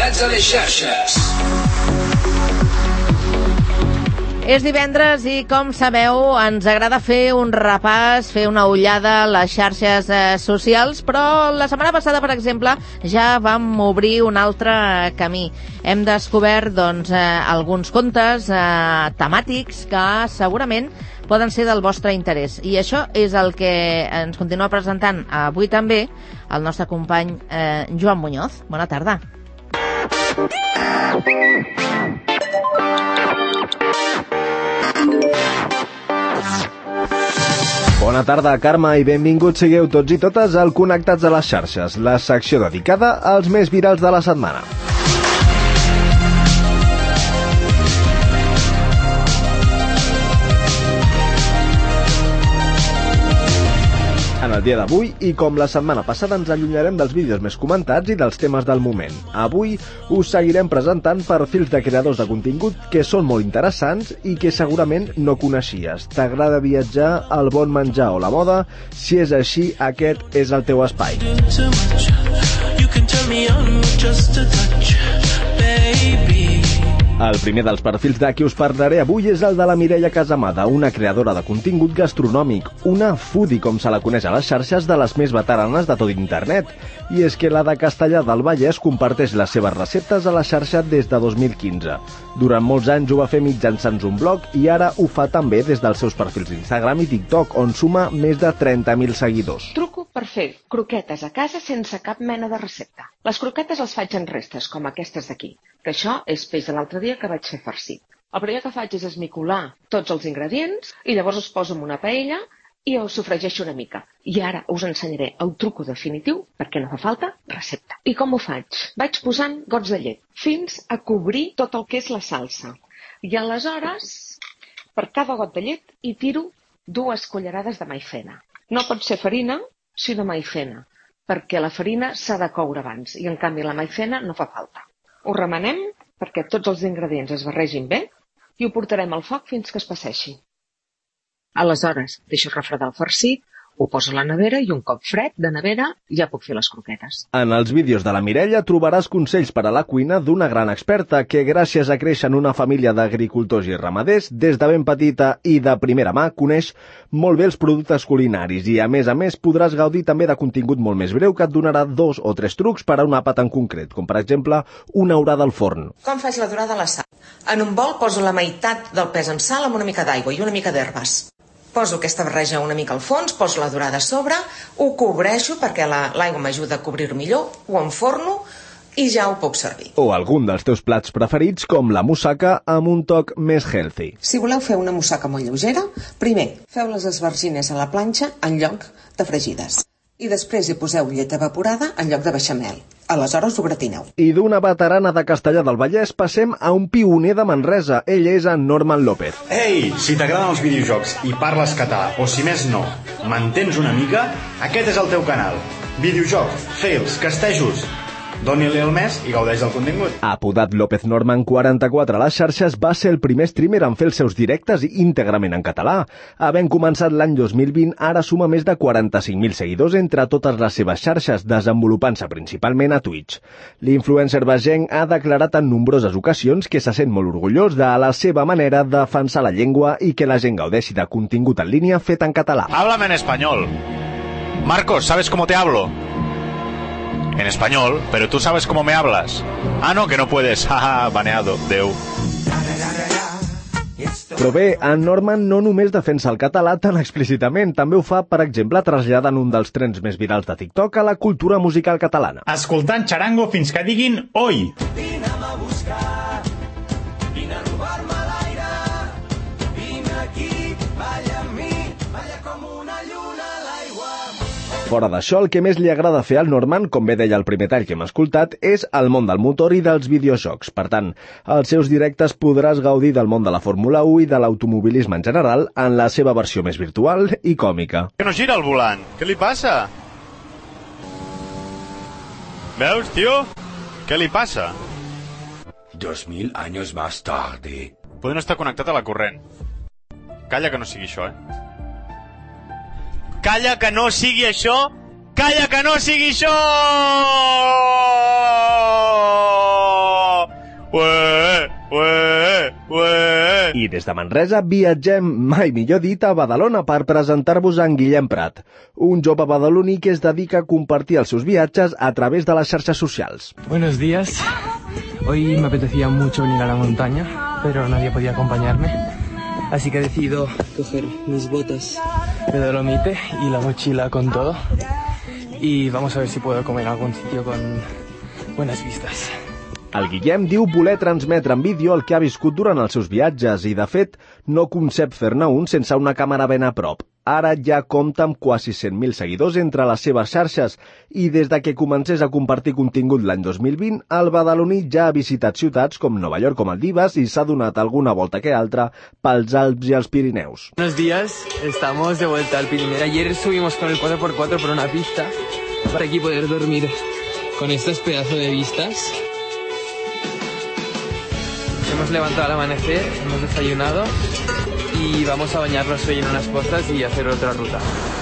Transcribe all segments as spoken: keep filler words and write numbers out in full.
Connectats a les xarxes. És divendres i, com sabeu, ens agrada fer un repàs, fer una ullada a les xarxes eh, socials, però la setmana passada, per exemple, ja vam obrir un altre camí. Hem descobert doncs, eh, alguns contes eh, temàtics que segurament poden ser del vostre interès. I això és el que ens continua presentant avui també el nostre company eh, Joan Muñoz. Bona tarda. Bona tarda, Carme, i benvinguts sigueu tots i totes al Connectats a les xarxes, la secció dedicada als més virals de la setmana. En el dia d'avui, i com la setmana passada, ens allunyarem dels vídeos més comentats i dels temes del moment. Avui us seguirem presentant perfils de creadors de contingut que són molt interessants i que segurament no coneixies. T'agrada viatjar, el bon menjar o la moda? Si és així, aquest és el teu espai. El primer dels perfils de qui us parlaré avui és el de la Mireia Casamada, una creadora de contingut gastronòmic, una foodie, com se la coneix a les xarxes, de les més veteranes de tot internet. I és que la de Castellar del Vallès comparteix les seves receptes a la xarxa des de dos mil quinze. Durant molts anys ho va fer mitjançant un blog i ara ho fa també des dels seus perfils d'Instagram i TikTok, on suma més de trenta mil seguidors. Truco per fer croquetes a casa sense cap mena de recepta. Les croquetes les faig en restes, com aquestes d'aquí, que això és peix de l'altre dia que vaig fer farcit. El primer que faig és esmicolar tots els ingredients i llavors els poso en una paella i ho sofregeixo una mica. I ara us ensenyaré el truco definitiu perquè no fa falta recepta. I com ho faig? Vaig posant gots de llet fins a cobrir tot el que és la salsa. I aleshores, per cada got de llet hi tiro dues cullerades de maicena. No pot ser farina, sinó maicena, perquè la farina s'ha de coure abans i en canvi la maicena no fa falta. Ho remenem perquè tots els ingredients es barregin bé i ho portarem al foc fins que es passeixi. Aleshores, deixo refredar el farcit, ho poso a la nevera i un cop fred de nevera ja puc fer les croquetes. En els vídeos de la Mireia trobaràs consells per a la cuina d'una gran experta que, gràcies a créixer en una família d'agricultors i ramaders, des de ben petita i de primera mà coneix molt bé els productes culinaris i, a més a més, podràs gaudir també de contingut molt més breu que et donarà dos o tres trucs per a un àpat en concret, com per exemple una orada al forn. Com faig la dorada a la sal? En un bol poso la meitat del pes en sal amb una mica d'aigua i una mica d'herbes. Poso aquesta barreja una mica al fons, poso la dorada a sobre, ho cobreixo perquè l'aigua m'ajuda a cobrir-ho millor, ho enforno i ja ho puc servir. O algun dels teus plats preferits, com la moussaka amb un toc més healthy. Si voleu fer una moussaka molt lleugera, primer feu les esbargines a la planxa en lloc de fregides. I després hi poseu llet evaporada en lloc de beixamel. Aleshores ho gratineu. I d'una veterana de Castellar del Vallès passem a un pioner de Manresa. Ell és en Norman López. Ei, si t'agraden els videojocs i parles català, o si més no, m'entens una mica? Aquest és el teu canal. Videojocs, fails, castejos. Doni-li el mes i gaudeix del contingut. Apodat López Norman quaranta-quatre a les xarxes, va ser el primer streamer en fer els seus directes íntegrament en català. Havent començat l'any dos mil vint, ara suma més de quaranta-cinc mil seguidors entre totes les seves xarxes, desenvolupant-se principalment a Twitch. L'influencer vegenc ha declarat en nombroses ocasions que se sent molt orgullós de la seva manera de defensar la llengua i que la gent gaudeixi de contingut en línia fet en català. Háblame en español. Marcos, ¿sabes cómo te hablo? En español, pero tú sabes cómo me hablas. Ah, no, que no puedes. Haha, baneado. Deu. Però bé, en Norman no només defensa el català tan explícitament, també ho fa, per exemple, traslladant un dels trends més virals de TikTok a la cultura musical catalana. Escoltant xarango fins que diguin oi. Vine'm a buscar, vine a robar-me l'aire, vine aquí, balla amb mi, balla com una lluna a l'aigua. Fora d'això, el que més li agrada fer al Norman, com bé deia el primer tall que hem escoltat, és el món del motor i dels videojocs. Per tant, als seus directes podràs gaudir del món de la Fórmula u i de l'automobilisme en general en la seva versió més virtual i còmica. Que no gira el volant. Què li passa? ¿Veus, tío? ¿Qué li passa? Dos mil años más tarde. Poden estar connectat a la corrent. Calla que no sigui això, eh? Calla que no sigui això! Calla que no sigui això! Ué, ué. I des de Manresa viatgem, mai millor dit, a Badalona per presentar-vos en Guillem Prat, un jove badaloní que es dedica a compartir els seus viatges a través de les xarxes socials. Buenos días. Hoy me apetecía mucho venir a la montaña, pero nadie podía acompañarme. Así que he decidido coger mis botas de Dolomite y la mochila con todo. Y vamos a ver si puedo comer en algún sitio con buenas vistas. El Guillem diu voler transmetre en vídeo el que ha viscut durant els seus viatges i, de fet, no concep fer-ne un sense una càmera ben a prop. Ara ja compta amb quasi cent mil seguidors entre les seves xarxes i des de que comencés a compartir contingut l'any dos mil vint, el badaloní ja ha visitat ciutats com Nova York o Maldives i s'ha donat alguna volta que altra pels Alps i els Pirineus. Buenos días, estamos de vuelta al Pirineo. Ayer subimos con el cuatro por cuatro por una pista para aquí poder dormir con estos pedazos de vistas. Hemos levantado al amanecer, hemos desayunado y vamos a bañarnos hoy en unas pozas y hacer otra ruta.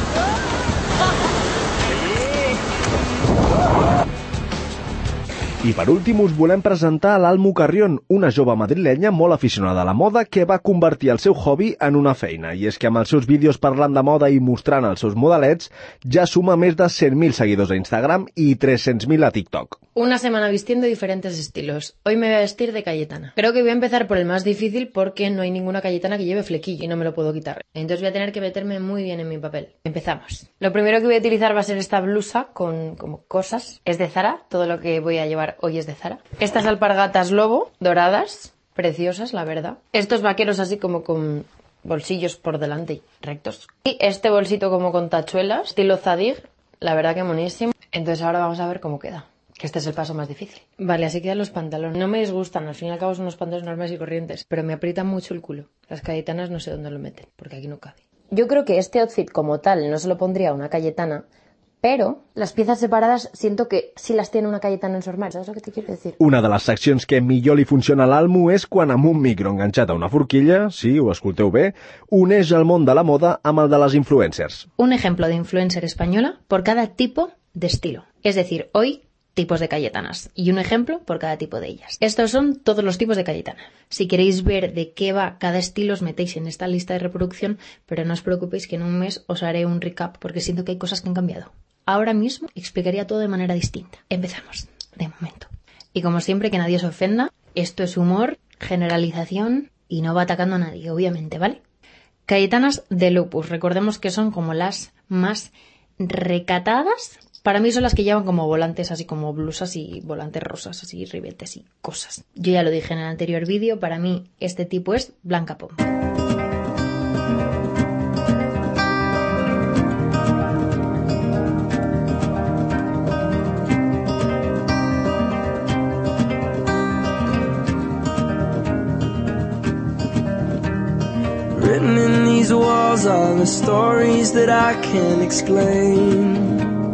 I per últim us volem presentar l'Almu Carrión, una jove madrilenya molt aficionada a la moda que va convertir el seu hobby en una feina. I és que amb els seus vídeos parlant de moda i mostrant els seus modelets ja suma més de cent mil seguidors a Instagram i tres-cents mil a TikTok. Una semana vistiendo diferentes estilos. Hoy me voy a vestir de Cayetana. Creo que voy a empezar por el más difícil porque no hay ninguna Cayetana que lleve flequillo y no me lo puedo quitar. Entonces voy a tener que meterme muy bien en mi papel. Empezamos. Lo primero que voy a utilizar va a ser esta blusa con como cosas. Es de Zara, todo lo que voy a llevar hoy es de Zara. Estas alpargatas lobo, doradas, preciosas, la verdad. Estos vaqueros así como con bolsillos por delante, rectos. Y este bolsito como con tachuelas, estilo Zadig, la verdad que monísimo. Entonces ahora vamos a ver cómo queda. Que este es el paso más difícil. Vale, así quedan los pantalones. No me disgustan, al fin y al cabo son unos pantalones normales y corrientes, pero me aprietan mucho el culo. Las cayetanas no sé dónde lo meten, porque aquí no cabe. Yo creo que este outfit como tal no se lo pondría una Cayetana, pero las piezas separadas siento que sí las tiene una Cayetana en su armari. ¿Sabes lo que te quiero decir? Una de les seccions que millor li funciona a l'Almu és quan amb un micro enganxat a una forquilla, sí, ho escolteu bé, uneix el món de la moda amb el de les influencers. Un ejemplo de influencer española por cada tipo de estilo. Es decir, hoy tipos de Cayetanas y un ejemplo por cada tipo de ellas. Estos son todos los tipos de Cayetana. Si queréis ver de qué va cada estilo os metéis en esta lista de reproducción, pero no os preocupéis que en un mes os haré un recap porque siento que hay cosas que han cambiado. Ahora mismo explicaría todo de manera distinta. Empezamos, de momento. Y como siempre, que nadie se ofenda, esto es humor, generalización y no va atacando a nadie, obviamente, ¿vale? Cayetanas de Lupus, recordemos que son como las más recatadas. Para mí son las que llevan como volantes, así como blusas y volantes rosas, así ribetes y cosas. Yo ya lo dije en el anterior vídeo, para mí este tipo es Blanca Pom. Written in these walls are the stories that I can't explain.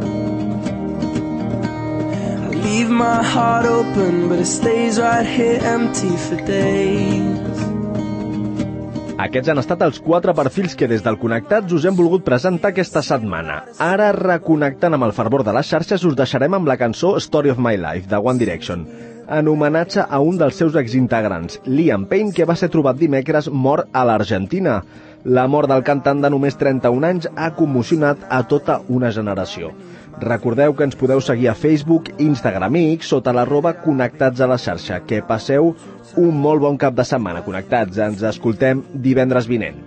I leave my heart open, but it stays right here empty for days. Aquests han estat els quatre perfils que des del Connectats us hem volgut presentar aquesta setmana. Ara, reconnectant amb el fervor de les xarxes, us deixarem amb la cançó Story of My Life, de One Direction, en homenatge a un dels seus exintegrants, Liam Payne, que va ser trobat dimecres mort a l'Argentina. La mort del cantant de només trenta-un anys ha commocionat a tota una generació. Recordeu que ens podeu seguir a Facebook, Instagram i X sota l'arroba Connectats a la xarxa. Que passeu un molt bon cap de setmana, Connectats. Ens escoltem divendres vinent.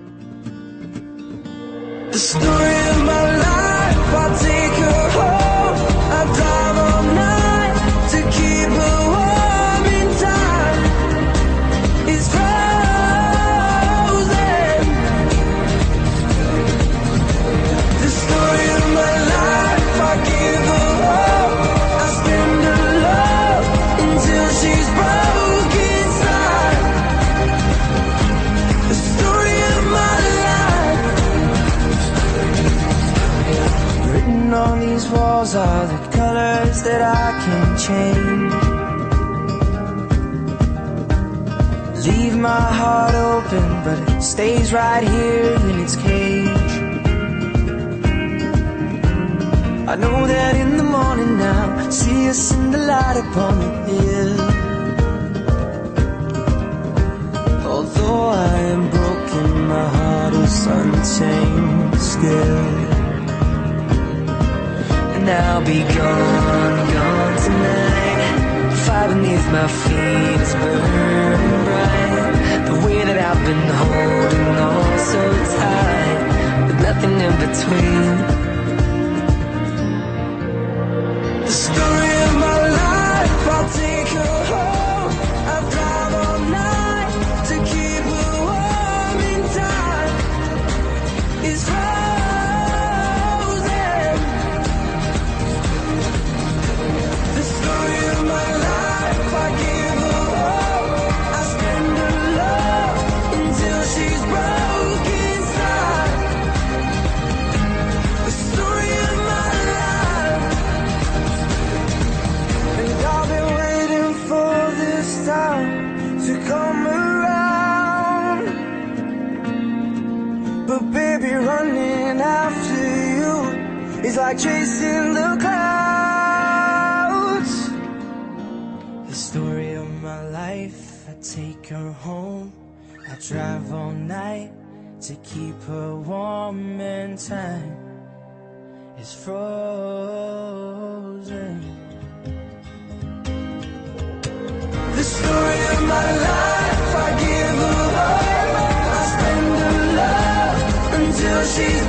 The story of my life, I'll take her home. I'll drive all night to keep her warm in time. It's frozen. The story of my life, I give her all. I spend her love until she's broke inside. The story of my life. Written on these walls are the colors that I can't change. Leave my heart open, but it stays right here in its cage. I know that in the morning now, see us in the light upon the hill. Although I am broken, my heart is untamed still. And I'll be gone, gone tonight. Fire beneath my feet is burning bright. The way that I've been holding on so tight, with nothing in between. The story of my life, I'll take her home. I'll drive all night to keep her warm in time. It's frozen. The story of my life, I give her all. I spend her love until she's broke inside. The story of my life. And I've been waiting for this time to come around. But baby, running after you is like chasing the clouds. The story of my life, I take her home. I drive all night to keep her warm and time is frozen. The story of my life, I give her all. I spend her love until she's